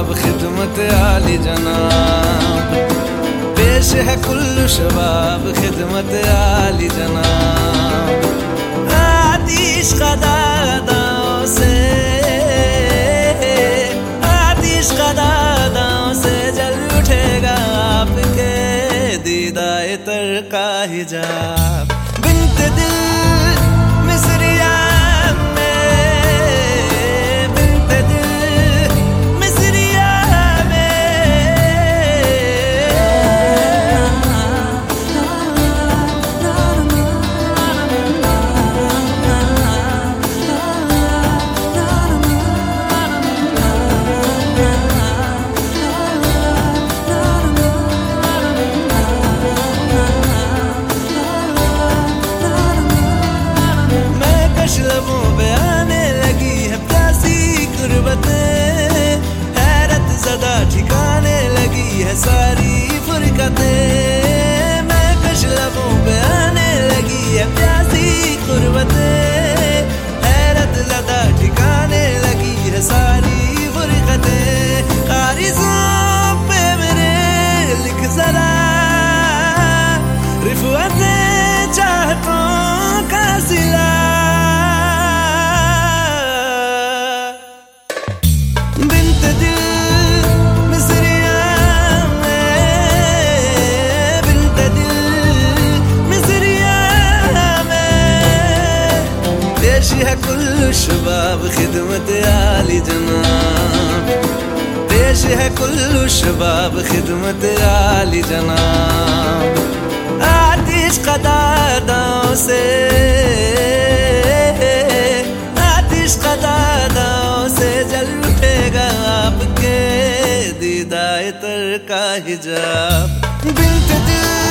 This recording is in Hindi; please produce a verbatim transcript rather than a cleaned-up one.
शबाब खिदमत आली जनाब, पेश है कुल्लू शबाब खिदमत आली जनाब। आतिश कदादाओं से आतिश कदादाओं से जल उठेगा आपके दीदाए तर का हिजाब। बिन्त दिल मिसरिया लबों पे आने लगी है प्यासी गुर्बतें, हैरत ज़दा ठिकाने लगी है सारी फुरकतें। मैं कश लबों पे आने लगी है प्यासी गुर्बतें, हैरत ज़दा ठिकाने लगी है सारी फुरकतें। कारिज़ों पे मेरे लिख ज़रा रिफ़अतें चाहतों का सिला। पेश है कुल्लू शबाब खिदमत आली जनाब, पेश है कुल्लू शबाब खिदमत आली जनाब। आतिश कदादाओं से आतिश कदादाओं से जल उठेगा आपके दीदाए तर का हिजाब। बिन्त दिल